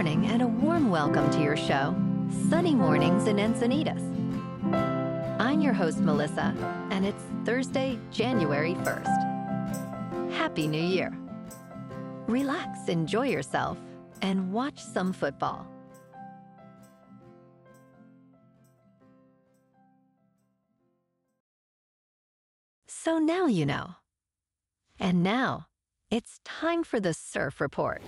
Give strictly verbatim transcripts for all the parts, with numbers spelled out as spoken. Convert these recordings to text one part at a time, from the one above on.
morning and a warm welcome to your show, Sunny Mornings in Encinitas. I'm your host, Melissa, and it's Thursday, January first. Happy New Year. Relax, enjoy yourself, and watch some football. So now you know. And now, it's time for the Surf Report.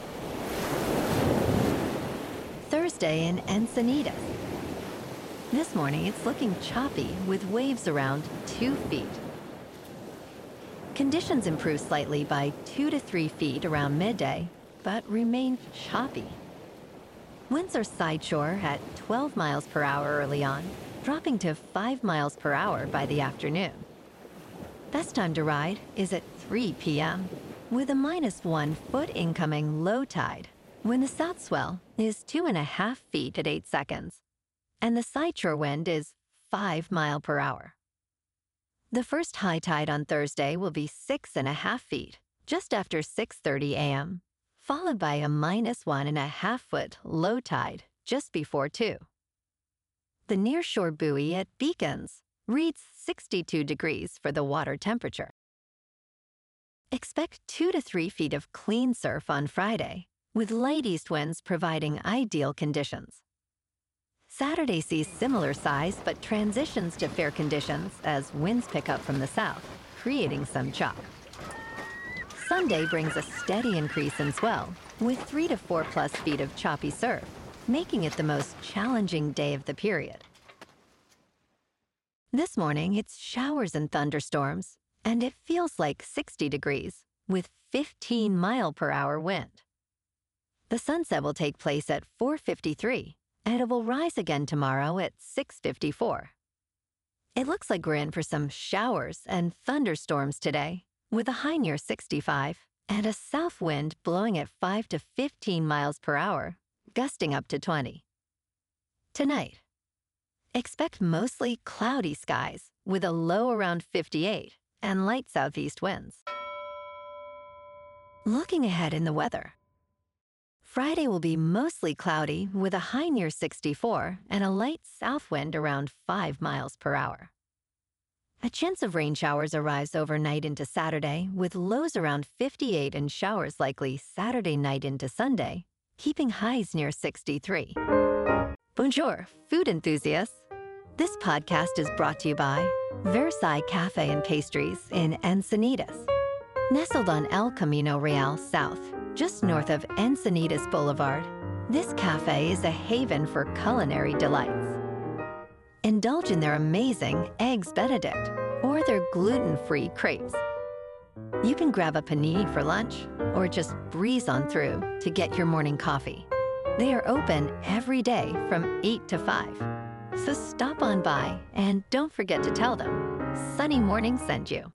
Thursday in Encinitas. This morning, it's looking choppy with waves around two feet. Conditions improve slightly by two to three feet around midday, but remain choppy. Winds are sideshore at twelve miles per hour early on, dropping to five miles per hour by the afternoon. Best time to ride is at three p.m., with a minus one foot incoming low tide, when the south swell is two and a half feet at eight seconds, and the sideshore wind is five mile per hour. The first high tide on Thursday will be six and a half feet, just after six thirty a.m., followed by a minus one and a half foot low tide just before two. The nearshore buoy at Beacons reads sixty-two degrees for the water temperature. Expect two to three feet of clean surf on Friday, with light east winds providing ideal conditions. Saturday sees similar size but transitions to fair conditions as winds pick up from the south, creating some chop. Sunday brings a steady increase in swell, with three to four plus feet of choppy surf, making it the most challenging day of the period. This morning, it's showers and thunderstorms, and it feels like sixty degrees, with fifteen mile per hour wind. The sunset will take place at four fifty-three, and it will rise again tomorrow at six fifty-four. It looks like we're in for some showers and thunderstorms today, with a high near sixty-five and a south wind blowing at five to fifteen miles per hour, gusting up to twenty. Tonight, expect mostly cloudy skies with a low around fifty-eight and light southeast winds. Looking ahead in the weather, Friday will be mostly cloudy with a high near sixty-four and a light south wind around five miles per hour. A chance of rain showers arrives overnight into Saturday with lows around fifty-eight and showers likely Saturday night into Sunday, keeping highs near sixty-three. Bonjour, food enthusiasts. This podcast is brought to you by Versailles Cafe and Pastries in Encinitas. Nestled on El Camino Real South, just north of Encinitas Boulevard, this cafe is a haven for culinary delights. Indulge in their amazing Eggs Benedict or their gluten-free crepes. You can grab a panini for lunch or just breeze on through to get your morning coffee. They are open every day from eight to five. So stop on by and don't forget to tell them Sunny Morning sent you.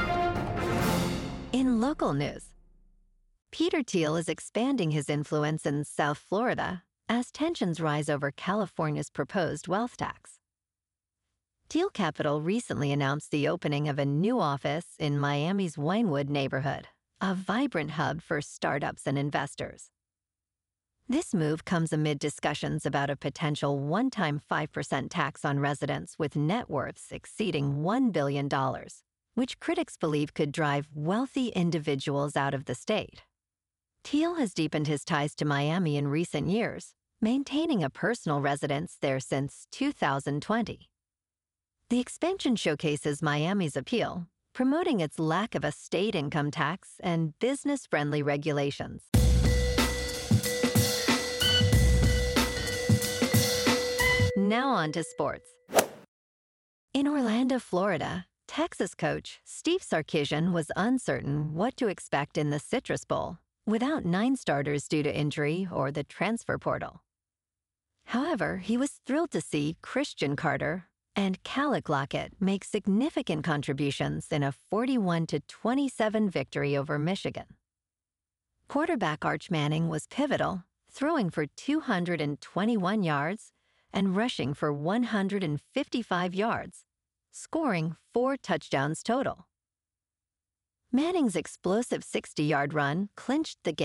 In local news, Peter Thiel is expanding his influence in South Florida as tensions rise over California's proposed wealth tax. Thiel Capital recently announced the opening of a new office in Miami's Winewood neighborhood, a vibrant hub for startups and investors. This move comes amid discussions about a potential one-time five percent tax on residents with net worths exceeding one billion dollars, which critics believe could drive wealthy individuals out of the state. Thiel has deepened his ties to Miami in recent years, maintaining a personal residence there since two thousand twenty. The expansion showcases Miami's appeal, promoting its lack of a state income tax and business-friendly regulations. Now on to sports. In Orlando, Florida, Texas coach Steve Sarkisian was uncertain what to expect in the Citrus Bowl without nine starters due to injury or the transfer portal. However, he was thrilled to see Christian Carter and Calic Lockett make significant contributions in a forty-one to twenty-seven victory over Michigan. Quarterback Arch Manning was pivotal, throwing for two hundred twenty-one yards and rushing for one hundred fifty-five yards, scoring four touchdowns total. Manning's explosive sixty-yard run clinched the game,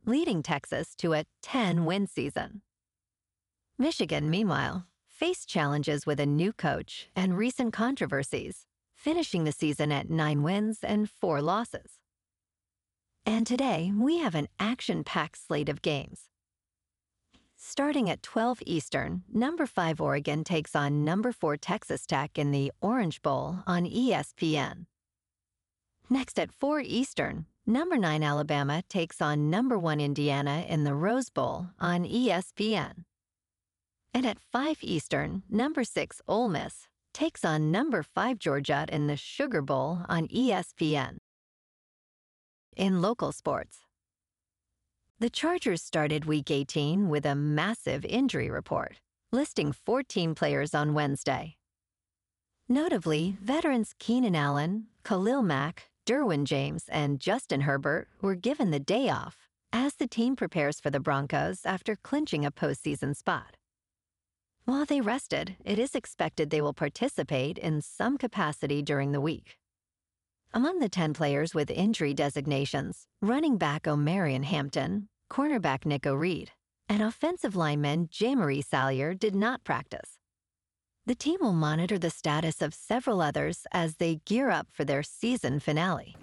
leading Texas to a ten-win season. Michigan, meanwhile, faced challenges with a new coach and recent controversies, finishing the season at nine wins and four losses. And today, we have an action-packed slate of games. Starting at twelve Eastern, number five Oregon takes on number four Texas Tech in the Orange Bowl on E S P N. Next at four Eastern, number nine Alabama takes on number one Indiana in the Rose Bowl on E S P N. And at five Eastern, number six Ole Miss takes on number five Georgia in the Sugar Bowl on E S P N. In local sports, the Chargers started Week eighteen with a massive injury report, listing fourteen players on Wednesday. Notably, veterans Keenan Allen, Khalil Mack, Derwin James, and Justin Herbert were given the day off as the team prepares for the Broncos after clinching a postseason spot. While they rested, it is expected they will participate in some capacity during the week. Among the ten players with injury designations, running back O'Marion Hampton, cornerback Nico Reed, and offensive lineman J-Marie Salyer did not practice. The team will monitor the status of several others as they gear up for their season finale.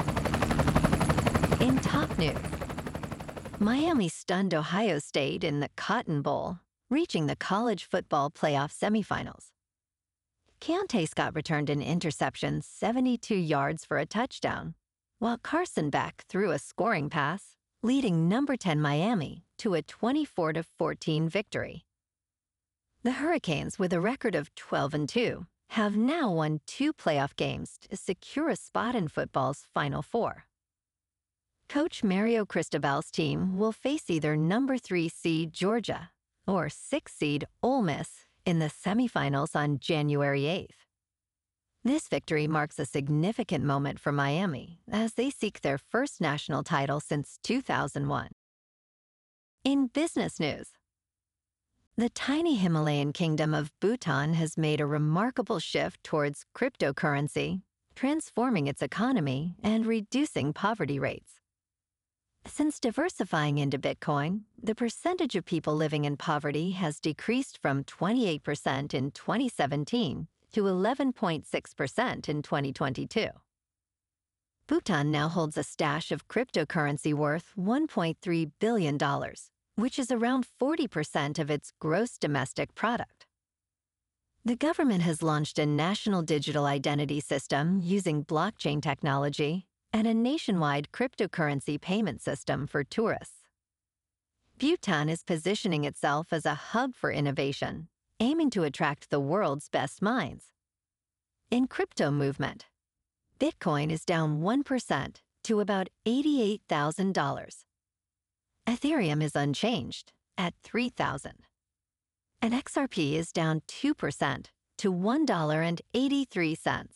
In top news, Miami stunned Ohio State in the Cotton Bowl, reaching the college football playoff semifinals. Keontae Scott returned an interception seventy-two yards for a touchdown, while Carson Beck threw a scoring pass, leading number ten Miami to a twenty-four to fourteen victory. The Hurricanes, with a record of twelve and two, have now won two playoff games to secure a spot in football's Final Four. Coach Mario Cristobal's team will face either number three seed Georgia or six seed Ole Miss in the semifinals on January eighth. This victory marks a significant moment for Miami as they seek their first national title since two thousand one. In business news, the tiny Himalayan kingdom of Bhutan has made a remarkable shift towards cryptocurrency, transforming its economy and reducing poverty rates. Since diversifying into Bitcoin, the percentage of people living in poverty has decreased from twenty-eight percent in twenty seventeen to eleven point six percent in twenty twenty-two. Bhutan now holds a stash of cryptocurrency worth one point three billion dollars, which is around forty percent of its gross domestic product. The government has launched a national digital identity system using blockchain technology and a nationwide cryptocurrency payment system for tourists. Bhutan is positioning itself as a hub for innovation, aiming to attract the world's best minds. In crypto movement, Bitcoin is down one percent to about eighty-eight thousand dollars. Ethereum is unchanged at three thousand dollars. And X R P is down two percent to one dollar and eighty-three cents.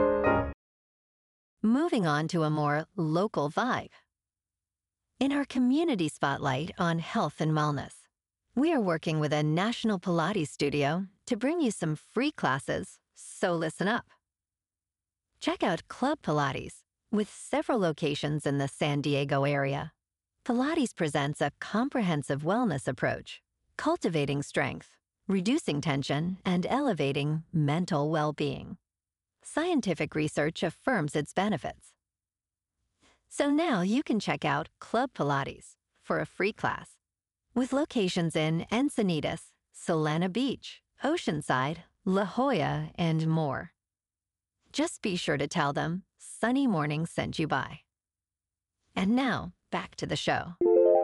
Moving on to a more local vibe. In our community spotlight on health and wellness, we are working with a national Pilates studio to bring you some free classes, so listen up. Check out Club Pilates, with several locations in the San Diego area. Pilates presents a comprehensive wellness approach, cultivating strength, reducing tension, and elevating mental well-being. Scientific research affirms its benefits. So now you can check out Club Pilates for a free class, with locations in Encinitas, Solana Beach, Oceanside, La Jolla, and more. Just be sure to tell them Sunny Morning sent you by. And now, back to the show.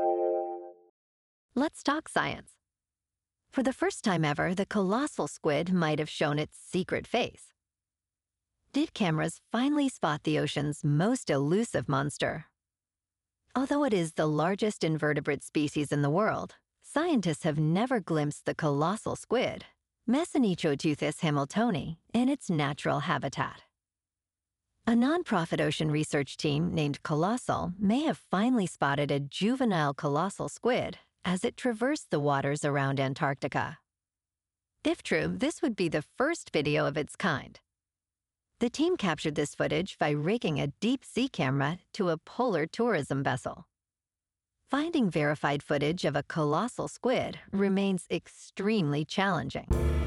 Let's talk science. For the first time ever, the colossal squid might have shown its secret face. Did cameras finally spot the ocean's most elusive monster? Although it is the largest invertebrate species in the world, scientists have never glimpsed the colossal squid, Mesonychoteuthis hamiltoni, in its natural habitat. A nonprofit ocean research team named Colossal may have finally spotted a juvenile colossal squid as it traversed the waters around Antarctica. If true, this would be the first video of its kind. The team captured this footage by rigging a deep-sea camera to a polar tourism vessel. finding verified footage of a colossal squid remains extremely challenging.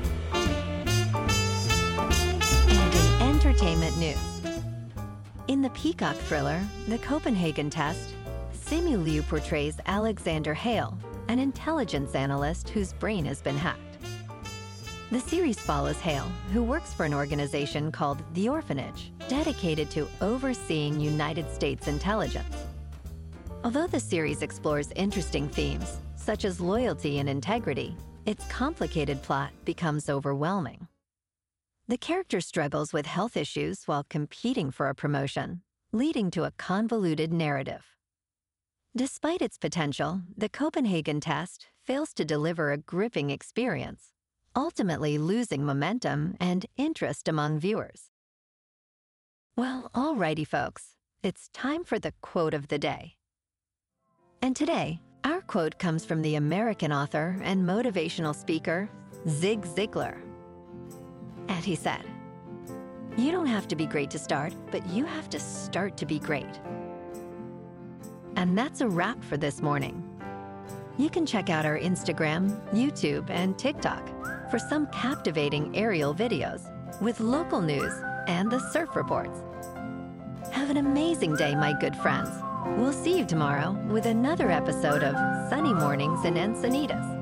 And in entertainment news, in the Peacock thriller, The Copenhagen Test, Simu Liu portrays Alexander Hale, an intelligence analyst whose brain has been hacked. The series follows Hale, who works for an organization called The Orphanage, dedicated to overseeing United States intelligence. Although the series explores interesting themes, such as loyalty and integrity, its complicated plot becomes overwhelming. The character struggles with health issues while competing for a promotion, leading to a convoluted narrative. Despite its potential, The Copenhagen Test fails to deliver a gripping experience, ultimately losing momentum and interest among viewers. Well, alrighty folks, it's time for the quote of the day. And today, our quote comes from the American author and motivational speaker, Zig Ziglar. And he said, "You don't have to be great to start, but you have to start to be great." And that's a wrap for this morning. You can check out our Instagram, YouTube, and TikTok for some captivating aerial videos with local news and the surf reports. Have an amazing day, my good friends. We'll see you tomorrow with another episode of Sunny Mornings in Encinitas.